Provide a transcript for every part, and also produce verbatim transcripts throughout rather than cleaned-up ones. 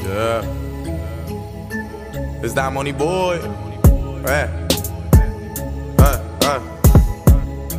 Yeah. It's that money boy. Hey. Uh, uh.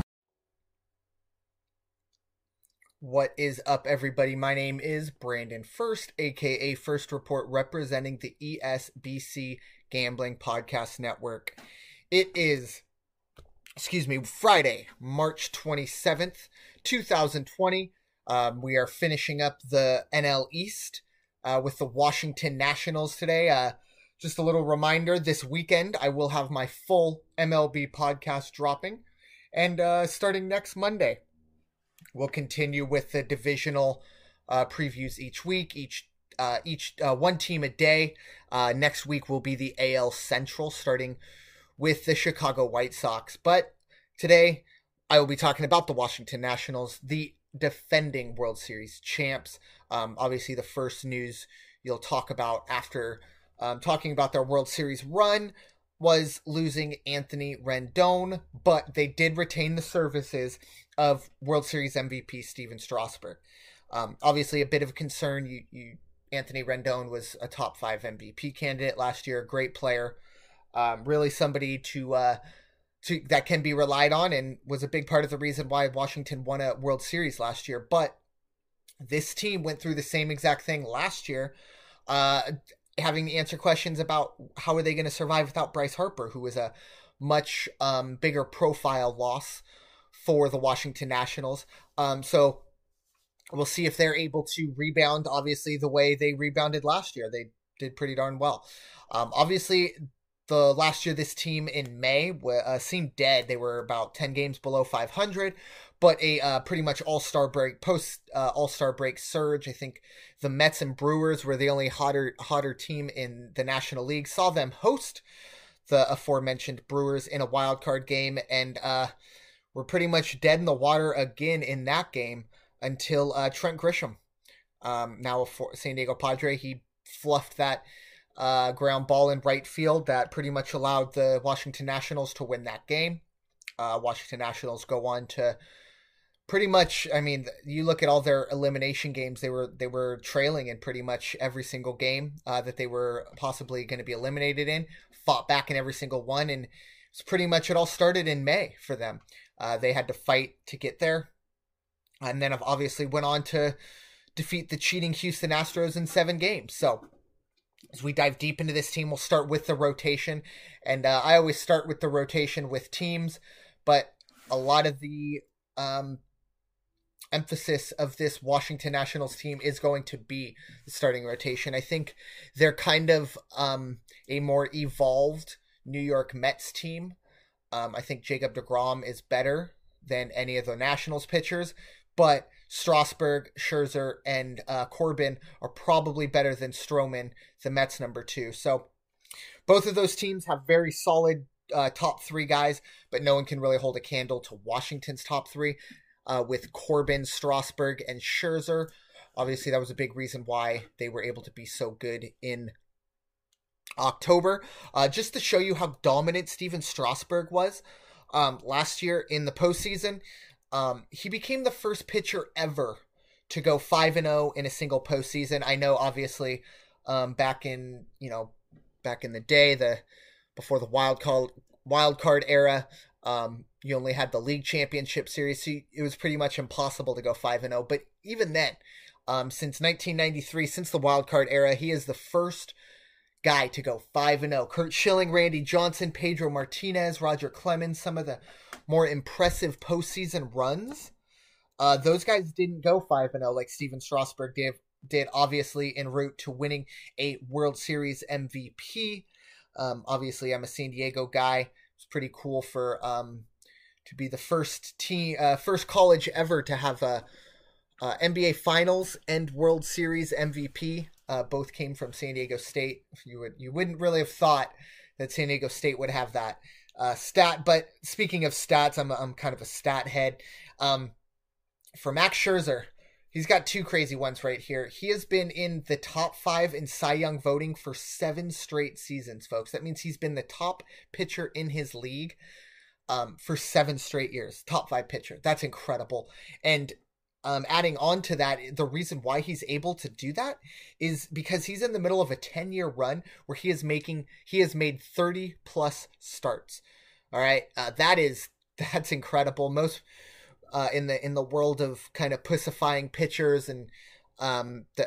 What is up, everybody? My name is Brandon First, aka First Report, representing the E S B C Gambling Podcast Network. It is, excuse me, Friday, March twenty-seventh, twenty twenty. Um, we are finishing up the N L East uh, with the Washington Nationals today. Uh, just a little reminder, this weekend I will have my full M L B podcast dropping, and uh, starting next Monday, we'll continue with the divisional uh, previews each week, each uh, each uh, one team a day. Uh, next week will be the A L Central, starting with the Chicago White Sox. But today, I will be talking about the Washington Nationals, the defending World Series champs. Um, obviously, the first news you'll talk about after um, talking about their World Series run was losing Anthony Rendon, but they did retain the services of World Series M V P Steven Strasburg. Um, obviously, a bit of a concern. You, you, Anthony Rendon was a top five M V P candidate last year, great player, um, really somebody to uh, to that can be relied on, and was a big part of the reason why Washington won a World Series last year. But this team went through the same exact thing last year, uh, having to answer questions about how are they going to survive without Bryce Harper, who was a much um, bigger profile loss for the Washington Nationals. Um, so we'll see if they're able to rebound, obviously, the way they rebounded last year. They did pretty darn well. Um, obviously, the last year, this team in May uh, seemed dead. They were about ten games below five hundred, but a uh, pretty much all-star break, post uh, all-star break surge. I think the Mets and Brewers were the only hotter hotter team in the National League. Saw them host the aforementioned Brewers in a wild card game, and uh, were pretty much dead in the water again in that game until uh, Trent Grisham, um, now a San Diego Padre, he fluffed that uh, ground ball in right field that pretty much allowed the Washington Nationals to win that game. Uh, Washington Nationals go on to pretty much, I mean, you look at all their elimination games, they were they were trailing in pretty much every single game uh, that they were possibly going to be eliminated in, fought back in every single one, and it's pretty much it all started in May for them. Uh, they had to fight to get there, and then obviously went on to defeat the cheating Houston Astros in seven games. So as we dive deep into this team, we'll start with the rotation. And uh, I always start with the rotation with teams, but a lot of the um, emphasis of this Washington Nationals team is going to be the starting rotation. I think they're kind of um, a more evolved New York Mets team. Um, I think Jacob deGrom is better than any of the Nationals pitchers, but Strasburg, Scherzer, and uh, Corbin are probably better than Stroman, the Mets number two. So both of those teams have very solid uh, top three guys, but no one can really hold a candle to Washington's top three uh, with Corbin, Strasburg, and Scherzer. Obviously, that was a big reason why they were able to be so good in October. Uh, just to show you how dominant Steven Strasburg was um, last year in the postseason. Um, he became the first pitcher ever to go five and oh in a single postseason. I know, obviously, um, back in, you know, back in the day, the before the wild card, wild card era, um, you only had the league championship series. So it was pretty much impossible to go five and oh. But even then, um, since nineteen ninety-three, since the wild card era, he is the first guy to go five and oh. Curt Schilling, Randy Johnson, Pedro Martinez, Roger Clemens, some of the more impressive postseason runs. Uh, those guys didn't go five and oh like Steven Strasburg did, did, obviously en route to winning a World Series M V P. Um, obviously, I'm a San Diego guy. It's pretty cool for um, to be the first team, uh, first college ever to have a, a N B A Finals and World Series M V P. Uh, both came from San Diego State. You would you wouldn't really have thought that San Diego State would have that uh, stat. But speaking of stats, I'm I'm kind of a stat head. Um, for Max Scherzer, he's got two crazy ones right here. He has been in the top five in Cy Young voting for seven straight seasons, folks. That means he's been the top pitcher in his league um, for seven straight years. Top five pitcher. That's incredible. And um, adding on to that, the reason why he's able to do that is because he's in the middle of a ten-year run where he is making he has made thirty plus starts. All right, uh, that is that's incredible. Most uh, in the in the world of kind of pussifying pitchers and um, the,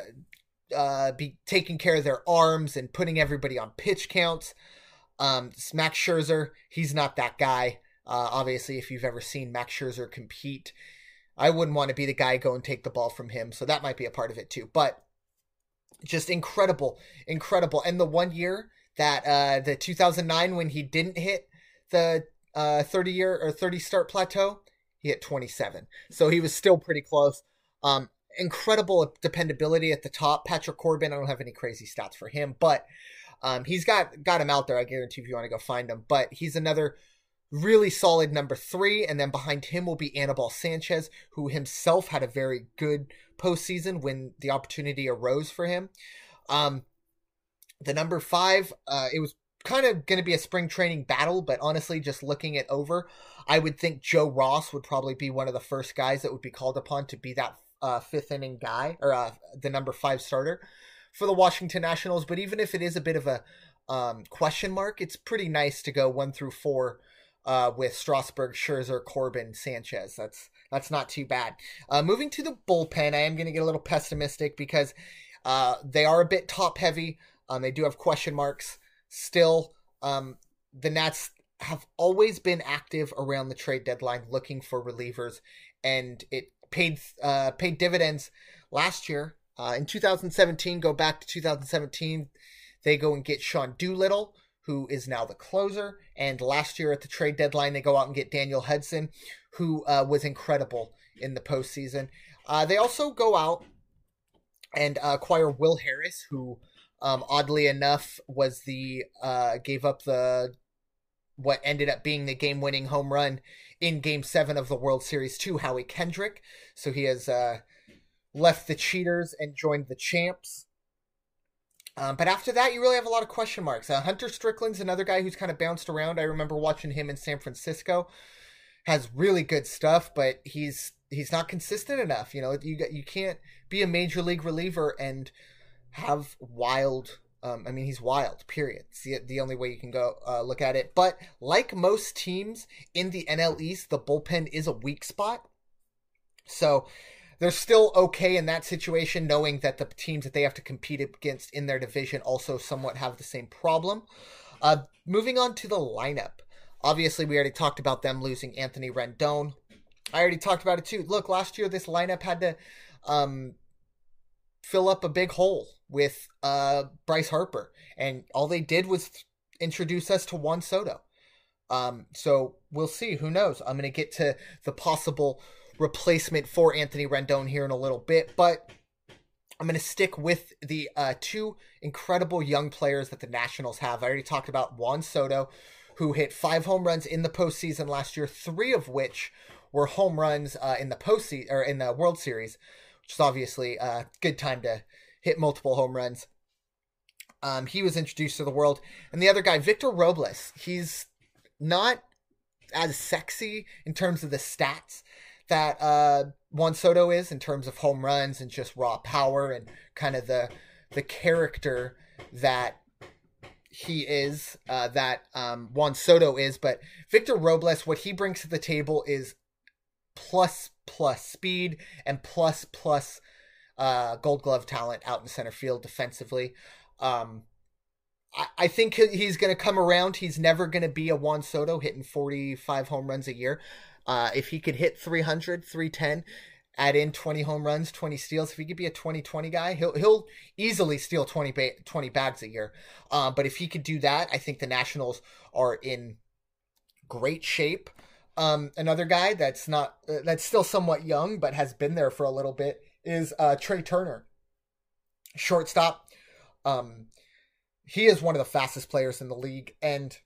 uh, be taking care of their arms and putting everybody on pitch counts. Um, Max Scherzer, he's not that guy. Uh, obviously, if you've ever seen Max Scherzer compete, I wouldn't want to be the guy go and take the ball from him. So that might be a part of it too. But just incredible, incredible. And the one year that uh, the two thousand nine when he didn't hit the uh, thirty year or thirty start plateau, he hit twenty-seven. So he was still pretty close. Um, incredible dependability at the top. Patrick Corbin, I don't have any crazy stats for him, but um, he's got, got him out there. I guarantee if you want to go find him. But he's another really solid number three, and then behind him will be Anibal Sanchez, who himself had a very good postseason when the opportunity arose for him. Um, the number five, uh, it was kind of going to be a spring training battle, but honestly, just looking it over, I would think Joe Ross would probably be one of the first guys that would be called upon to be that uh, fifth inning guy, or uh, the number five starter for the Washington Nationals. But even if it is a bit of a um, question mark, it's pretty nice to go one through four Uh, with Strasburg, Scherzer, Corbin, Sanchez. That's that's not too bad. Uh, moving to the bullpen, I am going to get a little pessimistic because uh, they are a bit top heavy. Um, they do have question marks still. Um, the Nats have always been active around the trade deadline, looking for relievers, and it paid uh, paid dividends last year. Uh, in two thousand seventeen, go back to two thousand seventeen, they go and get Sean Doolittle, who is now the closer. And last year at the trade deadline, they go out and get Daniel Hudson, who uh, was incredible in the postseason. Uh, they also go out and uh, acquire Will Harris, who um, oddly enough was the uh, gave up the what ended up being the game-winning home run in Game Seven of the World Series to Howie Kendrick. So he has uh, left the cheaters and joined the champs. Um, but after that, you really have a lot of question marks. Uh, Hunter Strickland's another guy who's kind of bounced around. I remember watching him in San Francisco. Has really good stuff, but he's he's not consistent enough. You know, you you can't be a major league reliever and have wild. Um, I mean, he's wild. Period. It's the, the only way you can go uh, look at it. But like most teams in the N L East, the bullpen is a weak spot. So they're still okay in that situation, knowing that the teams that they have to compete against in their division also somewhat have the same problem. Uh, moving on to the lineup. Obviously, we already talked about them losing Anthony Rendon. I already talked about it too. Look, last year this lineup had to um, fill up a big hole with uh, Bryce Harper, and all they did was introduce us to Juan Soto. Um, so we'll see. Who knows? I'm going to get to the possible replacement for Anthony Rendon here in a little bit, but I'm going to stick with the uh, two incredible young players that the Nationals have. I already talked about Juan Soto, who hit five home runs in the postseason last year, three of which were home runs uh, in the postseason or in the World Series, which is obviously a good time to hit multiple home runs. Um, he was introduced to the world, and the other guy, Victor Robles, he's not as sexy in terms of the stats that uh, Juan Soto is in terms of home runs and just raw power and kind of the the character that he is, uh, that um, Juan Soto is. But Victor Robles, what he brings to the table is plus plus speed and plus plus uh, Gold Glove talent out in center field defensively. Um, I, I think he's going to come around. He's never going to be a Juan Soto hitting forty-five home runs a year. Uh, if he could hit three hundred, three ten, add in twenty home runs, twenty steals, if he could be a twenty twenty guy, he'll he'll easily steal twenty, ba- twenty bags a year. Uh, but if he could do that, I think the Nationals are in great shape. Um, another guy that's not uh, that's still somewhat young but has been there for a little bit is uh, Trey Turner, shortstop. Um, he is one of the fastest players in the league, and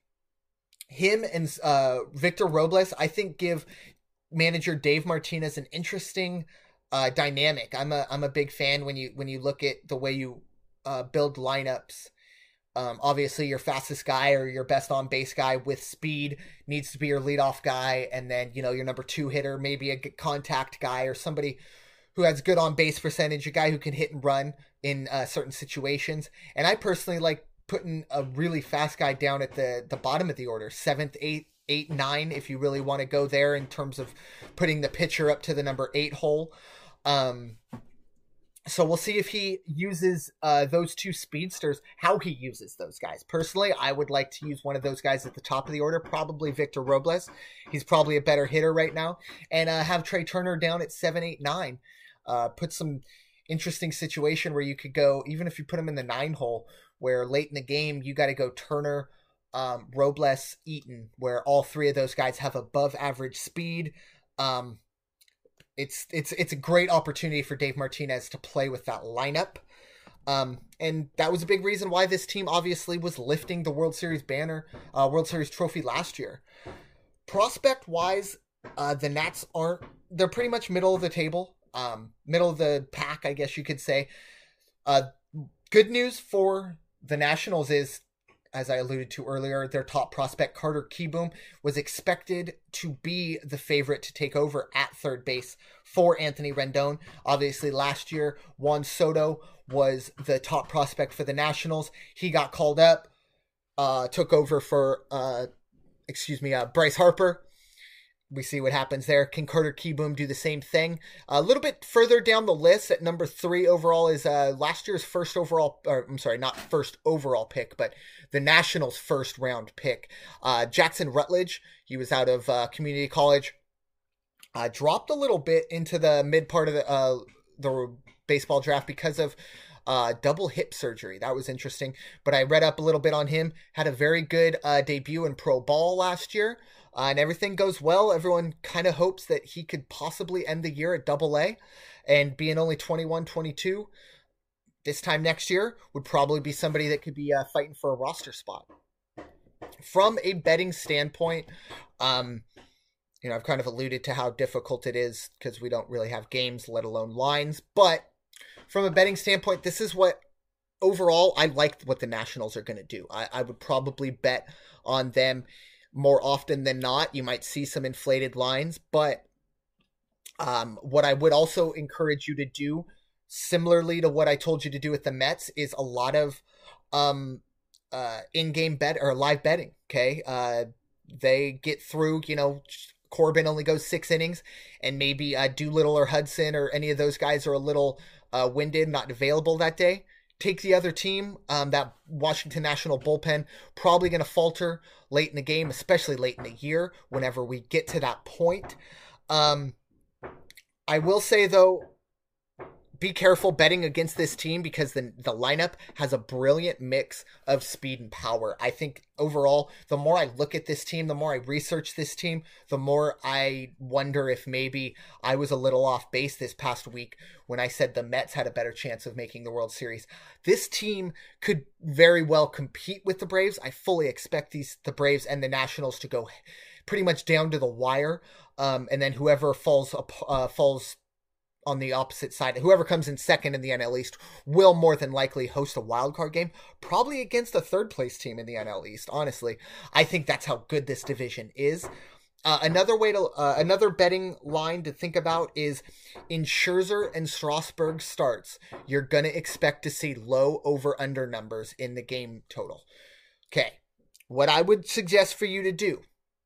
him and uh, Victor Robles, I think, give manager Dave Martinez an interesting uh, dynamic. I'm a I'm a big fan when you when you look at the way you uh, build lineups. Um, obviously, your fastest guy or your best on base guy with speed needs to be your leadoff guy, and then you know your number two hitter, maybe a contact guy or somebody who has good on base percentage, a guy who can hit and run in uh, certain situations. And I personally like putting a really fast guy down at the, the bottom of the order, seventh, eighth, eight, nine, if you really want to go there in terms of putting the pitcher up to the number eight hole. Um, so we'll see if he uses uh, those two speedsters, how he uses those guys. Personally, I would like to use one of those guys at the top of the order, probably Victor Robles. He's probably a better hitter right now. And uh, have Trey Turner down at seven, eight, nine. Uh, put some interesting situation where you could go, even if you put him in the nine hole, where late in the game, you got to go Turner, um, Robles, Eaton, where all three of those guys have above average speed. Um, it's, it's, it's a great opportunity for Dave Martinez to play with that lineup. Um, and that was a big reason why this team obviously was lifting the World Series banner, uh, World Series trophy last year. Prospect wise, uh, the Nats aren't, they're pretty much middle of the table, um, middle of the pack, I guess you could say. Uh, good news for the Nationals is, as I alluded to earlier, their top prospect, Carter Kieboom, was expected to be the favorite to take over at third base for Anthony Rendon. Obviously, last year, Juan Soto was the top prospect for the Nationals. He got called up, uh, took over for, uh, excuse me, uh, Bryce Harper. We see what happens there. Can Carter Kieboom do the same thing? A little bit further down the list at number three overall is uh, last year's first overall, or I'm sorry, not first overall pick, but the Nationals' first round pick. Uh, Jackson Rutledge, he was out of uh, community college, uh, dropped a little bit into the mid part of the, uh, the baseball draft because of uh, double hip surgery. That was interesting, but I read up a little bit on him, had a very good uh, debut in pro ball last year. Uh, and everything goes well. Everyone kind of hopes that he could possibly end the year at double A, and being only twenty-one, twenty-two this time next year would probably be somebody that could be uh, fighting for a roster spot. From a betting standpoint, um, you know, I've kind of alluded to how difficult it is because we don't really have games, let alone lines. But from a betting standpoint, this is what overall I like what the Nationals are going to do. I, I would probably bet on them more often than not. You might see some inflated lines, but um, what I would also encourage you to do, similarly to what I told you to do with the Mets, is a lot of um, uh, in-game bet or live betting. Okay, uh, they get through. You know, Corbin only goes six innings, and maybe uh, Doolittle or Hudson or any of those guys are a little uh, winded, not available that day. Take the other team, um, that Washington National bullpen, probably going to falter late in the game, especially late in the year, whenever we get to that point. Um, I will say, though, be careful betting against this team because the, the lineup has a brilliant mix of speed and power. I think overall, the more I look at this team, the more I research this team, the more I wonder if maybe I was a little off base this past week when I said the Mets had a better chance of making the World Series. This team could very well compete with the Braves. I fully expect these the Braves and the Nationals to go pretty much down to the wire, um, and then whoever falls uh, falls on the opposite side, whoever comes in second in the N L East will more than likely host a wild card game, probably against a third place team in the N L East. Honestly, I think that's how good this division is. Uh, another way to, uh, another betting line to think about is in Scherzer and Strasburg starts, you're going to expect to see low over under numbers in the game total. Okay. What I would suggest for you to do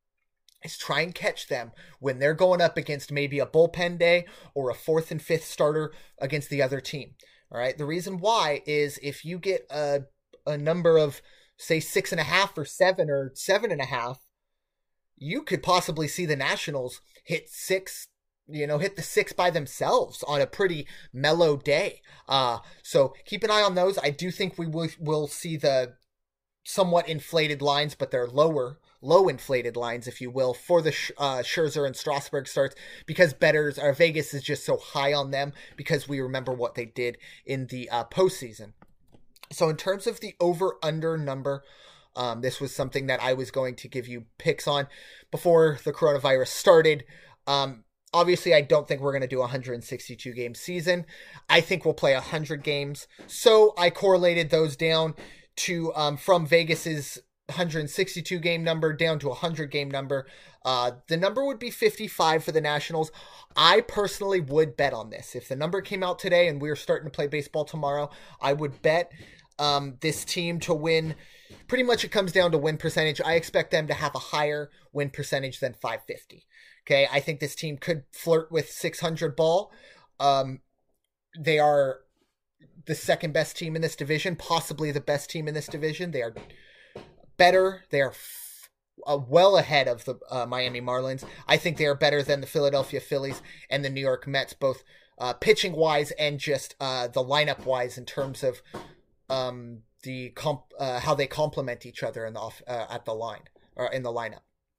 is try and catch them when they're going up against maybe a bullpen day or a fourth and fifth starter against the other team. All right. The reason why is if you get a, a number of, say, six and a half or seven or seven and a half, you could possibly see the Nationals hit six, you know, hit the six by themselves on a pretty mellow day. Uh, so keep an eye on those. I do think we will, will see the somewhat inflated lines, but they're lower low inflated lines, if you will, for the uh, Scherzer and Strasburg starts because bettors, or Vegas is just so high on them because we remember what they did in the uh, postseason. So in terms of the over-under number, um, this was something that I was going to give you picks on before the coronavirus started. Um, obviously, I don't think we're going to do a one hundred sixty-two game season. I think we'll play one hundred games. So I correlated those down to um, from Vegas's one hundred sixty-two game number down to a one hundred game number. Uh, the number would be fifty-five for the Nationals. I personally would bet on this. If the number came out today and we were starting to play baseball tomorrow, I would bet um, this team to win. Pretty much it comes down to win percentage. I expect them to have a higher win percentage than five fifty. Okay, I think this team could flirt with six hundred ball. Um, they are the second best team in this division, possibly the best team in this division. They are better. They are f- uh, well ahead of the uh, Miami Marlins. I think they are better than the Philadelphia Phillies and the New York Mets, both uh, pitching wise and just uh, the lineup wise in terms of um, the comp- uh, how they complement each other in the off- uh, at the line or in the lineup.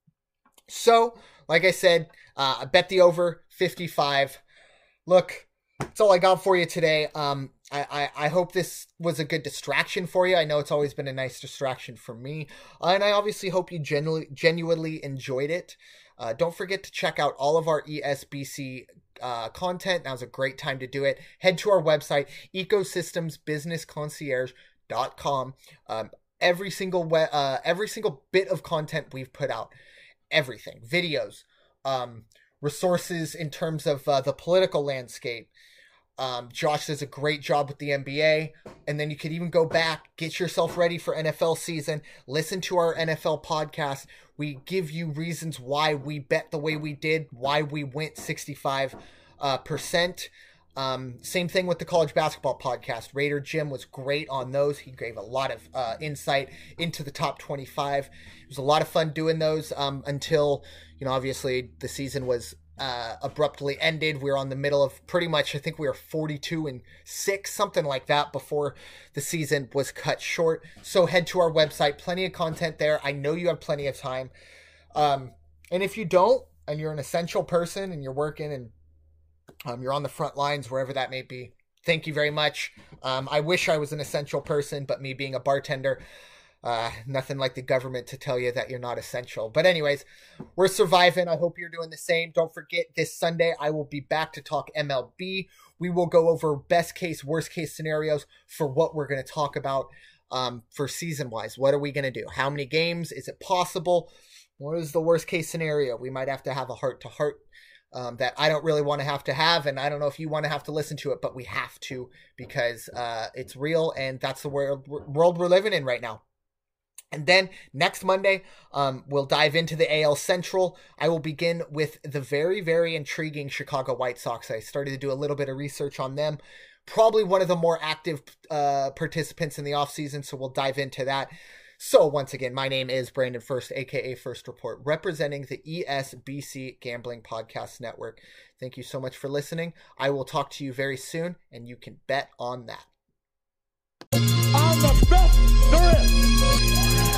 So, like I said, uh, I bet the over fifty-five. Look, that's all I got for you today. Um, I, I, I hope this was a good distraction for you. I know it's always been a nice distraction for me. Uh, and I obviously hope you genuinely, genuinely enjoyed it. Uh, don't forget to check out all of our E S B C uh, content. Now's a great time to do it. Head to our website, ecosystems business concierge dot com. Um, every single we- uh, every single bit of content we've put out, everything, videos, um, resources in terms of uh, the political landscape. Um, Josh does a great job with the N B A, and then you could even go back, get yourself ready for N F L season, listen to our N F L podcast. We give you reasons why we bet the way we did, why we went sixty-five uh, percent. Um, same thing with the college basketball podcast. Raider Jim was great on those. He gave a lot of uh, insight into the top twenty-five. It was a lot of fun doing those um, until, you know, obviously the season was uh, abruptly ended. We were on the middle of pretty much, I think we were forty-two and six, something like that before the season was cut short. So head to our website, plenty of content there. I know you have plenty of time. Um, and if you don't, and you're an essential person and you're working and Um, you're on the front lines, wherever that may be, thank you very much. Um, I wish I was an essential person, but me being a bartender, uh, nothing like the government to tell you that you're not essential. But anyways, we're surviving. I hope you're doing the same. Don't forget, this Sunday, I will be back to talk M L B. We will go over best case, worst case scenarios for what we're going to talk about um, for season-wise. What are we going to do? How many games? Is it possible? What is the worst case scenario? We might have to have a heart-to-heart Um, that I don't really want to have to have, and I don't know if you want to have to listen to it, but we have to because uh, it's real, and that's the world, world we're living in right now. And then next Monday, um, we'll dive into the A L Central. I will begin with the very, very intriguing Chicago White Sox. I started to do a little bit of research on them. Probably one of the more active uh, participants in the offseason, so we'll dive into that. So once again, my name is Brandon First, aka First Report, representing the E S B C Gambling Podcast Network. Thank you so much for listening. I will talk to you very soon, and you can bet on that.